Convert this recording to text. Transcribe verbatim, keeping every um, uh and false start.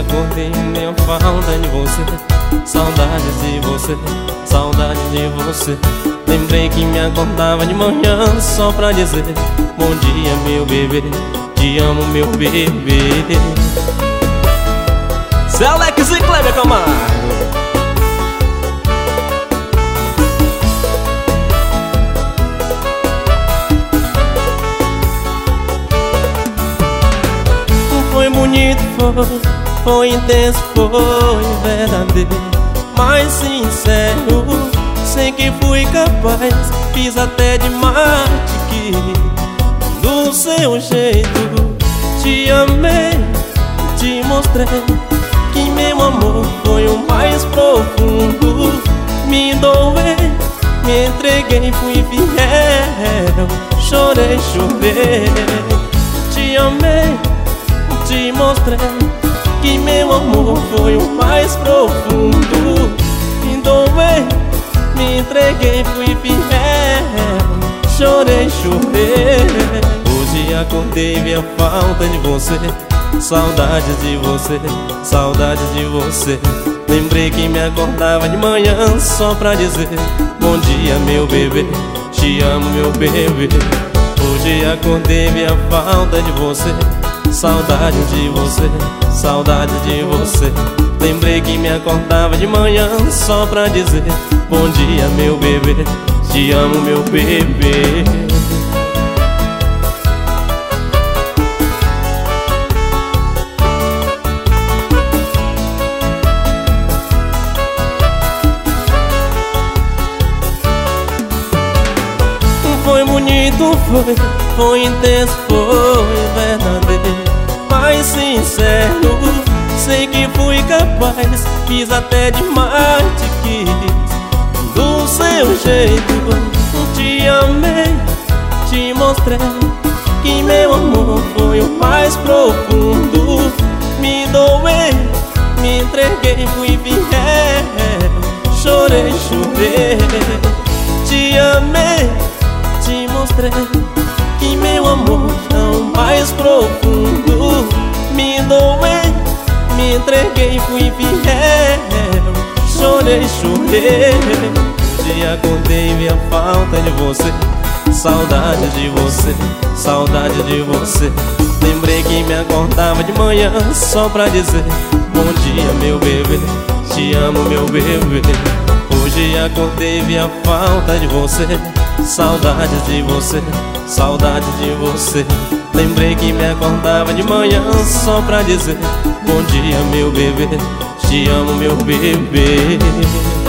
acordei, minha falta de você, saudades de você, saudade de você. Lembrei que me acordava de manhã só pra dizer bom dia, meu bebê, te amo, meu bebê. Zé Alex e Kleber Camargo. Foi bonito, foi, foi intenso, foi verdadeiro, mas sincero. Sei que fui capaz, fiz até demais que do seu jeito te amei, te mostrei que meu amor foi o mais profundo. Me doei, me entreguei, fui fiel, chorei, chorei. Te amei, te mostrei que meu amor foi o mais profundo. Me doei, me entreguei, fui fiel, chorei, chorei. Hoje acordei, vi a falta de você, saudades de você, saudades de você. Lembrei que me acordava de manhã só pra dizer bom dia, meu bebê, te amo, meu bebê. Hoje acordei, vi a falta de você, saudades de você, saudades de você. Lembrei que me acordava de manhã só pra dizer bom dia, meu bebê, te amo, meu bebê. Foi bonito, foi, foi intenso, foi verdadeiro, mas sincero. Sei que fui capaz, fiz até demais, te quis do seu jeito. Te amei, te mostrei que meu amor foi o mais profundo. Me doei, me entreguei, fui fiel, chorei, chorei. Te amei, te mostrei que meu amor é o mais profundo. Me doei, me entreguei, fui fiel, chorei, chorei. Hoje acordei, vi a falta de você, saudade de você, saudade de você. Lembrei que me acordava de manhã só pra dizer bom dia, meu bebê, te amo, meu bebê. Hoje acordei, vi a falta de você, saudades de você, saudade de você. Lembrei que me acordava de manhã só pra dizer bom dia, meu bebê, te amo, meu bebê.